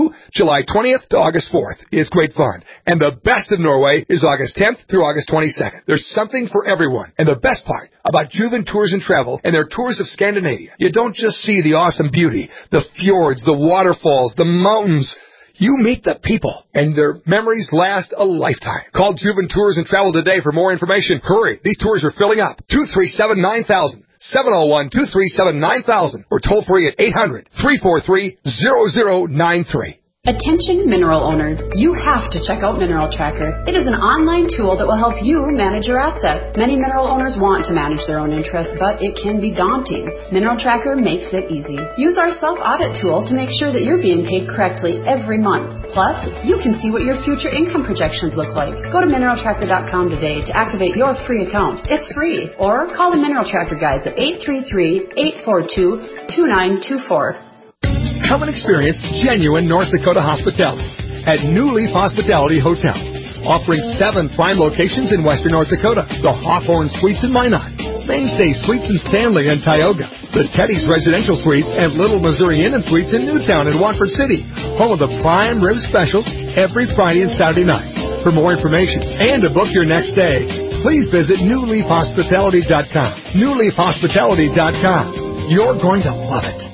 through July twentieth to August fourth. It's great fun. And the best of Norway is August tenth through August twenty-second. There's something for everyone. And the best part about Juven Tours and Travel and their tours of Scandinavia, you don't just see the awesome beauty, the fjords, the waterfalls, the mountains. You meet the people, and their memories last a lifetime. Call Juven Tours and Travel today for more information. Hurry, these tours are filling up. two three seven, nine thousand, seven oh one, two three seven, nine thousand, or toll free at eight hundred, three four three, zero zero nine three. Attention mineral owners, you have to check out Mineral Tracker. It is an online tool that will help you manage your assets. Many mineral owners want to manage their own interests, but it can be daunting. Mineral Tracker makes it easy. Use our self-audit tool to make sure that you're being paid correctly every month. Plus, you can see what your future income projections look like. Go to mineral tracker dot com today to activate your free account. It's free. Or call the Mineral Tracker guys at eight three three, eight four two, two nine two four. Come and experience genuine North Dakota hospitality at New Leaf Hospitality Hotel, offering seven prime locations in western North Dakota. The Hawthorne Suites in Minot, Mainstay Suites in Stanley and Tioga, the Teddy's Residential Suites and Little Missouri Inn and Suites in Newtown and Watford City, home of the prime rib specials every Friday and Saturday night. For more information and to book your next stay, please visit new leaf hospitality dot com. new leaf hospitality dot com. You're going to love it.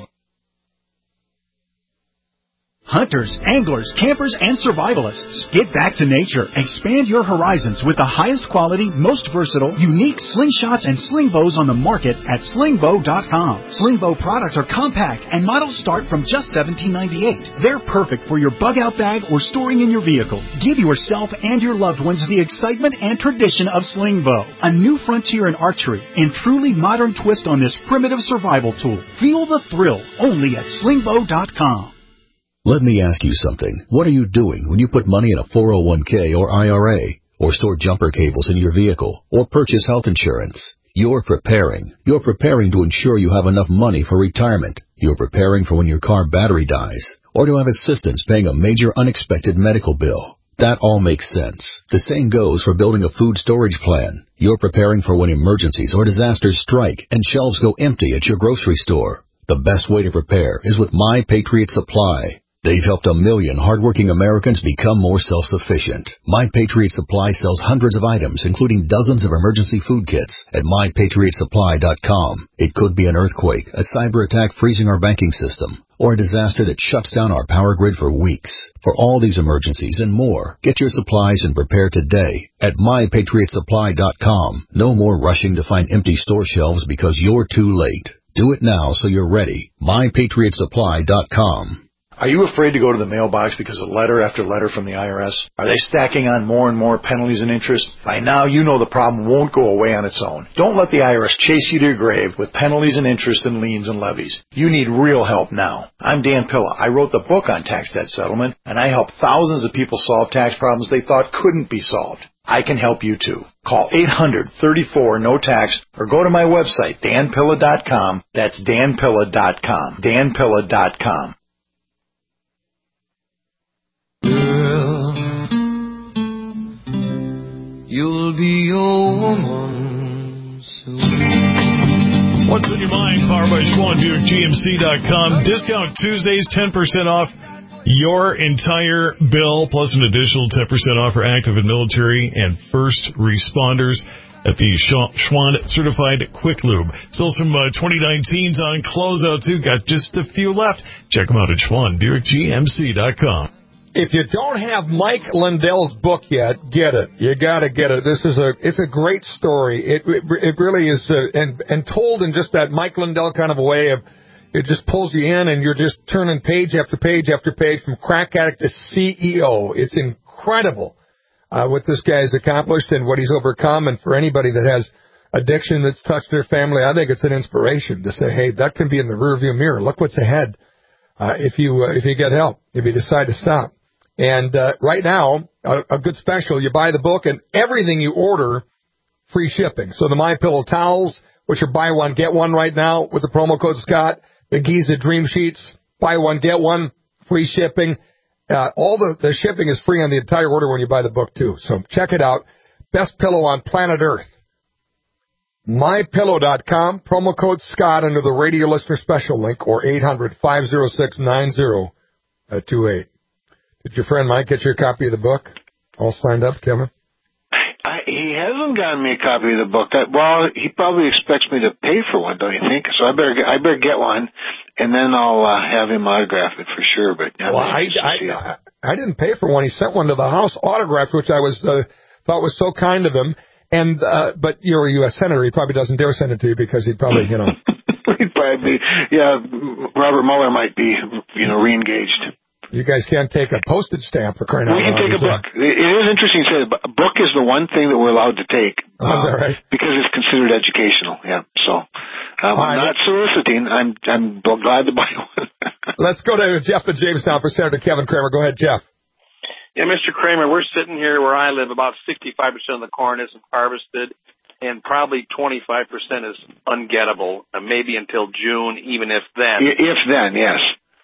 Hunters, anglers, campers, and survivalists, get back to nature. Expand your horizons with the highest quality, most versatile, unique slingshots and sling bows on the market at sling bow dot com. Sling bow products are compact and models start from just seventeen ninety-eight. They're perfect for your bug-out bag or storing in your vehicle. Give yourself and your loved ones the excitement and tradition of sling bow, a new frontier in archery and truly modern twist on this primitive survival tool. Feel the thrill only at sling bow dot com. Let me ask you something. What are you doing when you put money in a four oh one k or I R A, or store jumper cables in your vehicle, or purchase health insurance? You're preparing. You're preparing to ensure you have enough money for retirement. You're preparing for when your car battery dies, or to have assistance paying a major unexpected medical bill. That all makes sense. The same goes for building a food storage plan. You're preparing for when emergencies or disasters strike and shelves go empty at your grocery store. The best way to prepare is with My Patriot Supply. They've helped a million hardworking Americans become more self-sufficient. My Patriot Supply sells hundreds of items, including dozens of emergency food kits, at my patriot supply dot com. It could be an earthquake, a cyber attack freezing our banking system, or a disaster that shuts down our power grid for weeks. For all these emergencies and more, get your supplies and prepare today at my patriot supply dot com. No more rushing to find empty store shelves because you're too late. Do it now so you're ready. my patriot supply dot com. Are you afraid to go to the mailbox because of letter after letter from the I R S? Are they stacking on more and more penalties and interest? By now, you know the problem won't go away on its own. Don't let the I R S chase you to your grave with penalties and interest and liens and levies. You need real help now. I'm Dan Pilla. I wrote the book on tax debt settlement, and I help thousands of people solve tax problems they thought couldn't be solved. I can help you too. Call eight hundred, thirty-four, no tax or go to my website, dan pilla dot com. That's dan pilla dot com. dan pilla dot com. Girl, you'll be your woman soon. What's in your mind? Powered by Schwan Buick G M C dot com. Discount Tuesdays, ten percent off your entire bill, plus an additional ten percent off for active and military and first responders at the Schwan Certified Quick Lube. Still some uh, twenty nineteens on closeout, too. Got just a few left. Check them out at Schwan Buick G M C dot com. If you don't have Mike Lindell's book yet, get it. You got to get it. This is a it's a great story. It it, it really is, uh, and and told in just that Mike Lindell kind of a way of. It just pulls you in, and you're just turning page after page after page from crack addict to C E O. It's incredible uh, what this guy's accomplished and what he's overcome. And for anybody that has addiction that's touched their family, I think it's an inspiration to say, hey, that can be in the rearview mirror. Look what's ahead uh, if you uh, if you get help, if you decide to stop. And uh, right now, a, a good special, you buy the book, and everything you order, free shipping. So the MyPillow towels, which are buy one, get one right now with the promo code Scott. The Giza Dream Sheets, buy one, get one, free shipping. Uh, all the, the shipping is free on the entire order when you buy the book, too. So check it out. Best pillow on planet Earth. my pillow dot com, promo code Scott under the radio listener special link, or eight hundred, five oh six, nine oh two eight. Did your friend Mike get you a copy of the book? All signed up, Kevin? I, he hasn't gotten me a copy of the book. That, well, he probably expects me to pay for one, don't you think? So I better get, I better get one, and then I'll uh, have him autograph it for sure. But well, I, I, I, I didn't pay for one. He sent one to the house autographed, which I was uh, thought was so kind of him. And uh, but you're a U S senator. He probably doesn't dare send it to you because he'd probably, you know. He'd probably be, yeah, Robert Mueller might be, you know, re-engaged. You guys can't take a postage stamp for crying out loud. We can take a book. It is interesting you say that. A book is the one thing that we're allowed to take. Oh, is that right? Because it's considered educational. Yeah. So um, I'm not soliciting. I'm I'm glad to buy one. Let's go to Jeff in Jamestown for Senator Kevin Cramer. Go ahead, Jeff. Yeah, Mister Cramer, we're sitting here where I live. About sixty-five percent of the corn isn't harvested, and probably twenty-five percent is ungettable, uh, maybe until June, even if then. If then, yes.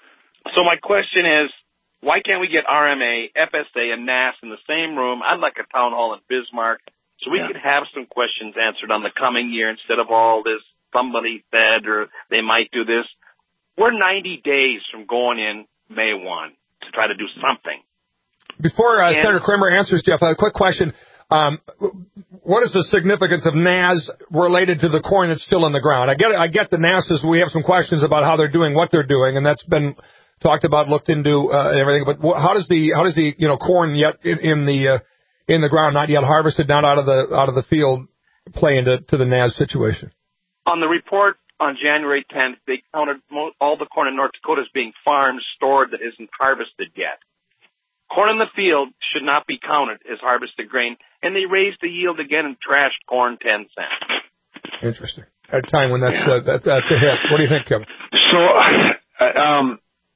So my question is, why can't we get R M A, F S A, and N A S in the same room? I'd like a town hall in Bismarck so we yeah. could have some questions answered on the coming year instead of all this somebody said or they might do this. We're ninety days from going in May first to try to do something. Before uh, Senator Cramer answers, Jeff, a quick question. Um, what is the significance of N A S related to the corn that's still in the ground? I get it. I get the N A S is we have some questions about how they're doing, what they're doing, and that's been talked about, looked into, uh, and everything. But how does the how does the you know corn yet in, in the uh, in the ground, not yet harvested, not out of the out of the field, play into to the N A S situation? On the report on January tenth, they counted mo- all the corn in North Dakota as being farmed, stored, that isn't harvested yet. Corn in the field should not be counted as harvested grain, and they raised the yield again and trashed corn ten cents. Interesting. At a time when that's uh, that, that's a hit. What do you think, Kevin? So, uh, um,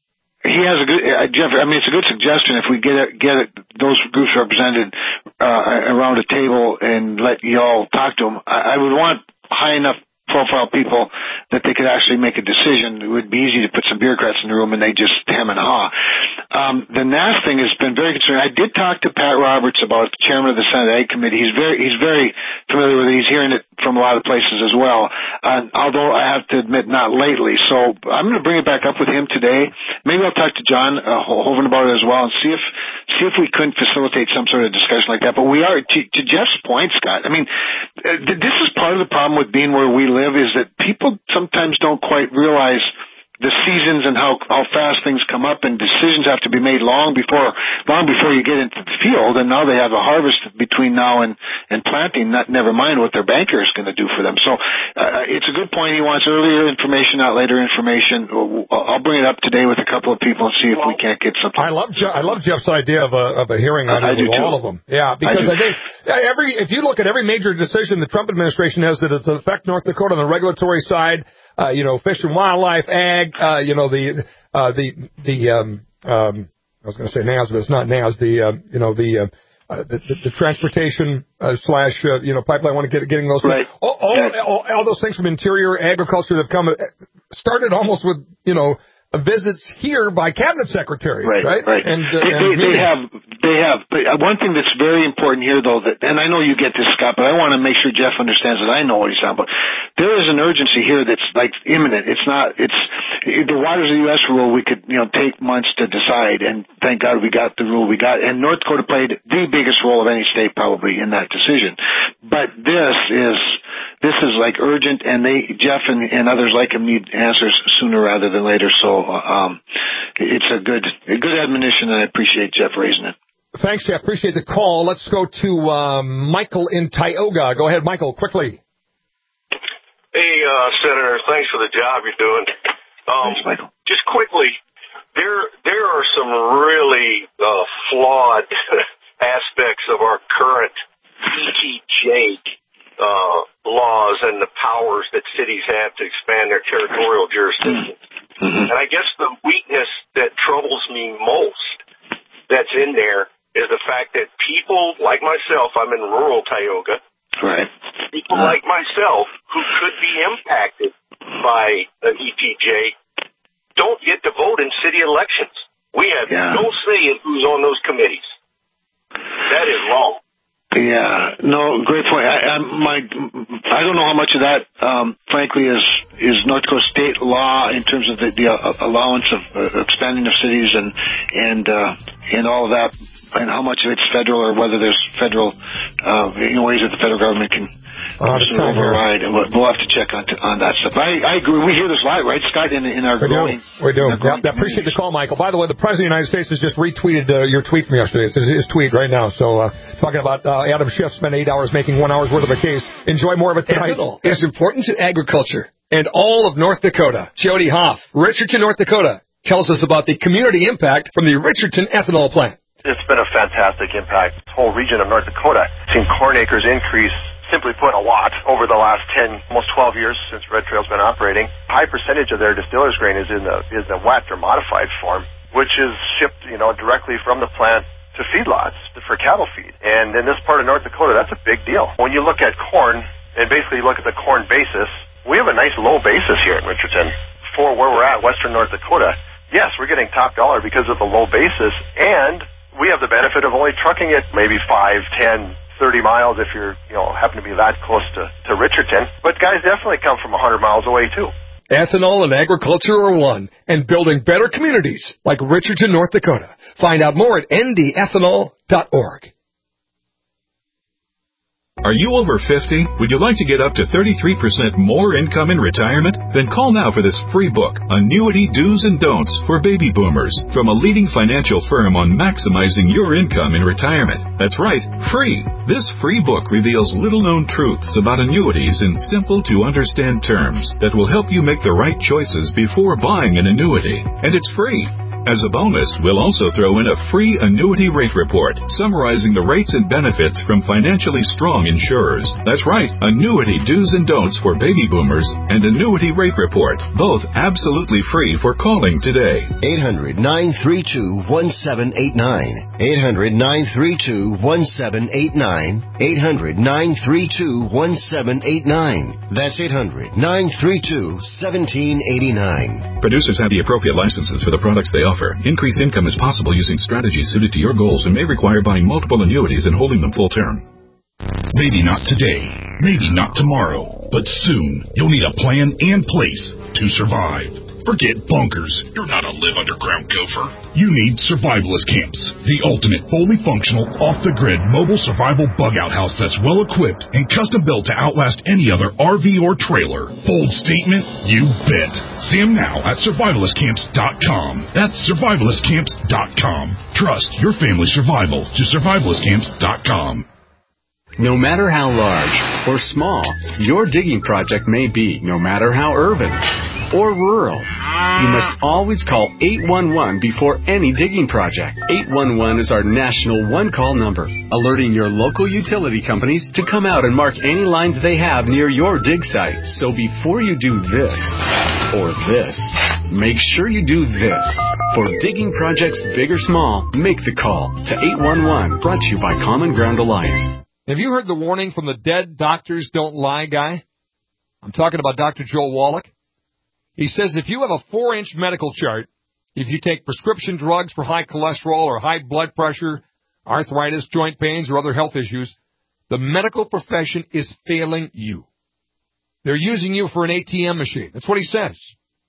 he has a good uh, Jeff. I mean, it's a good suggestion if we get it, get it, those groups represented uh, around a table and let y'all talk to them. I, I would want high enough profile people that they could actually make a decision. It would be easy to put some bureaucrats in the room and they just hem and haw. Um, the N A S thing has been very concerning. I did talk to Pat Roberts about the chairman of the Senate Ag Committee. He's very, he's very familiar with it. He's hearing it from a lot of places as well. Uh, although I have to admit, not lately. So I'm going to bring it back up with him today. Maybe I'll talk to John uh, Hoeven about it as well and see if, see if we couldn't facilitate some sort of discussion like that. But we are, to, to Jeff's point, Scott, I mean, uh, this is part of the problem with being where we live is that people sometimes don't quite realize the seasons and how how fast things come up, and decisions have to be made long before long before you get into the field. And now they have a harvest between now and and planting. Not never mind what their banker is going to do for them. So uh, it's a good point. He wants earlier information, not later information. I'll bring it up today with a couple of people and see if we can't get something. I love Je- I love Jeff's idea of a of a hearing on I, I with all of them. Yeah, because I, I think every if you look at every major decision the Trump administration has that it's affect North Dakota on the regulatory side. Uh, you know, fish and wildlife, ag, uh, you know, the, uh, the, the, um, um, I was going to say N A S, but it's not N A S, the, uh, you know, the, uh, uh the, the, the transportation, uh, slash, uh, you know, pipeline, want to get, getting those, right. all, all, all, all those things from interior agriculture that have come, started almost with, you know, visits here by cabinet secretaries, right? Right, right. right. And, uh, they, and they, they have, they have. But one thing that's very important here, though, that, and I know you get this, Scott, but I want to make sure Jeff understands that I know what he's talking about. There is an urgency here that's like imminent. It's not. It's the Waters of the U S rule. We could, you know, take months to decide, and thank God we got the rule we got. And North Dakota played the biggest role of any state probably in that decision. But this is. This is like urgent, and they, Jeff and, and others like him need answers sooner rather than later. So um, it's a good, a good admonition, and I appreciate Jeff raising it. Thanks, Jeff. Appreciate the call. Let's go to um, Michael in Tioga. Go ahead, Michael, quickly. Hey, uh, Senator, thanks for the job you're doing. Um, thanks, Michael. Just quickly, there there are some really uh, flawed aspects of our current E T J Uh, laws and the powers that cities have to expand their territorial jurisdiction. Mm-hmm. And I guess the weakness that troubles me most that's in there is the fact that people like myself, I'm in rural Tioga, right? People uh. like myself who could be impacted by an E T J don't get to vote in city elections. We have yeah. no say in who's on those committees. That is wrong. Yeah, no, great point. I, I, my, I don't know how much of that, um, frankly, is is North Dakota state law in terms of the, the uh, allowance of uh, expanding of cities and and uh, and all of that, and how much of it's federal, or whether there's federal uh, you know, ways that the federal government can uh, sort of override. And we'll, we'll have to check on on that stuff. I, I agree. We hear this a lot, right, Scott? In, in our we growing, do. We do. Growing yeah, appreciate the call, Michael. By the way, the President of the United States has just retweeted uh, your tweet from yesterday. It's his tweet right now. So, uh, talking about uh, Adam Schiff spent eight hours making one hour's worth of a case. Enjoy more of it tonight. Ethanol is important to agriculture and all of North Dakota. Jody Hoff, Richardson, North Dakota, tells us about the community impact from the Richardson ethanol plant. It's been a fantastic impact. This whole region of North Dakota, seen corn acres increase, simply put, a lot over the last ten, almost twelve years since Red Trail's been operating. A high percentage of their distiller's grain is in the is the wet or modified form, which is shipped, you know, directly from the plant to feedlots for cattle feed. And in this part of North Dakota, that's a big deal. When you look at corn and basically look at the corn basis, we have a nice low basis here in Richardson for where we're at, western North Dakota. Yes, we're getting top dollar because of the low basis, and we have the benefit of only trucking it maybe five, ten, thirty miles if you're, you know, happen to be that close to, to Richardson. But guys definitely come from one hundred miles away, too. Ethanol and agriculture are one, and building better communities like Richardson, North Dakota. Find out more at n d ethanol dot org. Are you over fifty? Would you like to get up to thirty-three percent more income in retirement? Then call now for this free book, Annuity Do's and Don'ts for Baby Boomers, from a leading financial firm on maximizing your income in retirement. That's right, free. This free book reveals little-known truths about annuities in simple-to-understand terms that will help you make the right choices before buying an annuity. And it's free. As a bonus, we'll also throw in a free annuity rate report summarizing the rates and benefits from financially strong insurers. That's right, Annuity Do's and Don'ts for Baby Boomers and Annuity Rate Report, both absolutely free for calling today. eight hundred, nine three two, one seven eight nine. eight hundred, nine three two, one seven eight nine. eight hundred, nine three two, one seven eight nine. That's eight hundred, nine three two, one seven eight nine. Producers have the appropriate licenses for the products they offer. Increased income is possible using strategies suited to your goals and may require buying multiple annuities and holding them full term. Maybe not today, maybe not tomorrow, but soon you'll need a plan and place to survive. Forget bunkers. You're not a live underground gopher. You need Survivalist Camps, the ultimate fully functional, off-the-grid mobile survival bug-out house that's well-equipped and custom-built to outlast any other R V or trailer. Bold statement? You bet. See them now at survivalist camps dot com. That's survivalist camps dot com. Trust your family's survival to survivalist camps dot com. No matter how large or small your digging project may be, no matter how urban or rural, you must always call eight one one before any digging project. eight one one is our national one-call number, alerting your local utility companies to come out and mark any lines they have near your dig site. So before you do this or this, make sure you do this. For digging projects big or small, make the call to eight one one, brought to you by Common Ground Alliance. Have you heard the warning from the Dead Doctors Don't Lie guy? I'm talking about Doctor Joel Wallach. He says if you have a four-inch medical chart, if you take prescription drugs for high cholesterol or high blood pressure, arthritis, joint pains, or other health issues, the medical profession is failing you. They're using you for an A T M machine. That's what he says.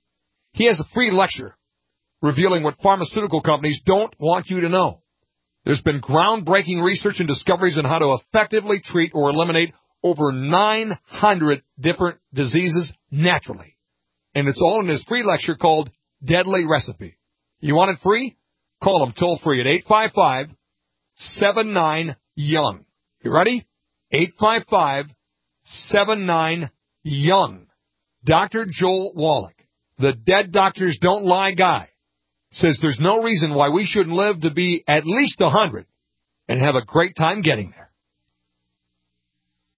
He has a free lecture revealing what pharmaceutical companies don't want you to know. There's been groundbreaking research and discoveries on how to effectively treat or eliminate over nine hundred different diseases naturally. And it's all in his free lecture called Deadly Recipe. You want it free? Call him toll free at eight five five, seven nine, young. You ready? eight five five, seven nine, young. Doctor Joel Wallach, the Dead Doctors Don't Lie guy, says there's no reason why we shouldn't live to be at least one hundred and have a great time getting there.